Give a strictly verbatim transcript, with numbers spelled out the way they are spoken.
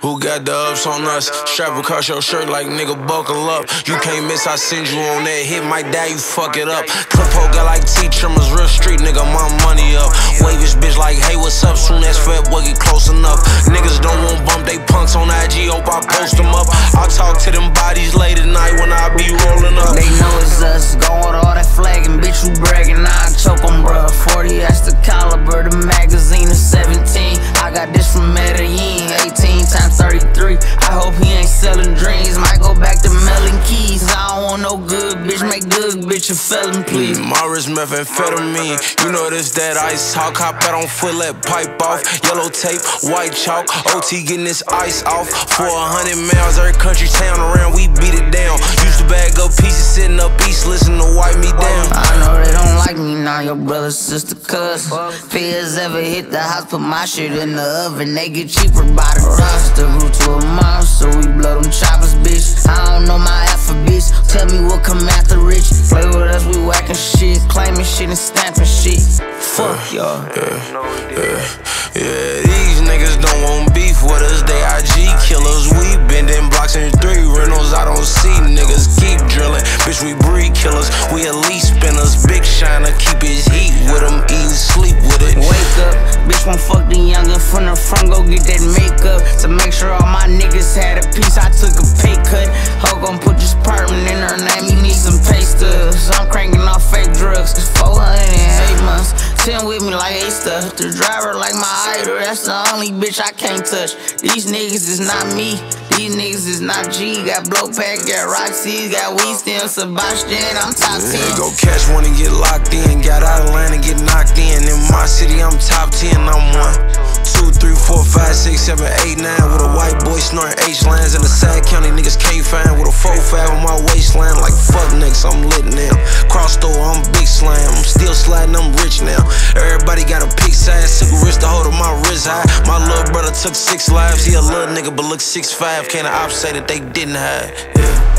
Who got the ups on us? Strap across your shirt like nigga buckle up. You can't miss, I send you on that hit, might die, you fuck it up. Clip hole got like T-trimmers, real street nigga, my money up. Wave his bitch like, hey, what's up? Soon as fat boy get close enough. Niggas don't want bump, they punks on I G, hope I post them up. I'll talk to them bodies late at night when I be rolling up. They know it's us, going with all that flagging, bitch, you bragging, I choke em, bruh. forty, that's the caliber, the magazine is seventeen. I got this from Medellin, eighteen times thirty-three. I hope he ain't selling dreams, might go back to melon keys. I don't want no good bitch, make good bitch a felon, please. Morris methamphetamine, you know this that ice talk. Hop out on foot, let pipe off. Yellow tape, white chalk, O T getting this ice off. For a hundred miles, every country town around, we beat it down. Used to bag up pieces, sitting up east, listen to wipe me down. I know they don't like me now, your brother, sister, cuz. Fears ever hit the house, put my shit in the oven, they get cheaper by the roster. Root to a monster, we blow them choppers, bitch. I don't know my alphabets, tell me what come after rich. Play with us, we whacking shit, claiming shit and stamping shit. Fuck y'all. Yeah, yeah, yeah, these niggas don't want beef with us, they I G killers. We bending blocks in three rentals, I don't see niggas keep drilling. Bitch, we breed killers, we elite spinners. Big shiner, keep his heat with him, eating, sleep with it. Wake up, bitch won't fuck the youngin' from the front, go get that makeup. To make sure all my niggas had a piece, I took a pay cut. Ho gon' put this apartment in her name, you need some pay stubs. I'm cranking off fake drugs, it's four hundred eight months. Sitting with me like A stuff, the driver like my idol, that's the only bitch I can't touch. These niggas is not me, these niggas is not G. Got blow pack, got Roxy, got weed stem, Sebastian, I'm top ten. Yeah, go catch one and get locked in, got out of line and get knocked in. In my city, I'm top ten, I'm one. Two, three, four, five, six, seven, eight, nine. With a white boy snoring H-lines in the side county, niggas can't find. With a four, five on my waistline, like fuck next, I'm lit now. Cross store, I'm big slam, I'm still sliding, I'm rich now. Everybody got a pick size, took a wrist to hold on my wrist high. My little brother took six lives, he a little nigga but look six five. Can't the ops say that they didn't hide? Yeah.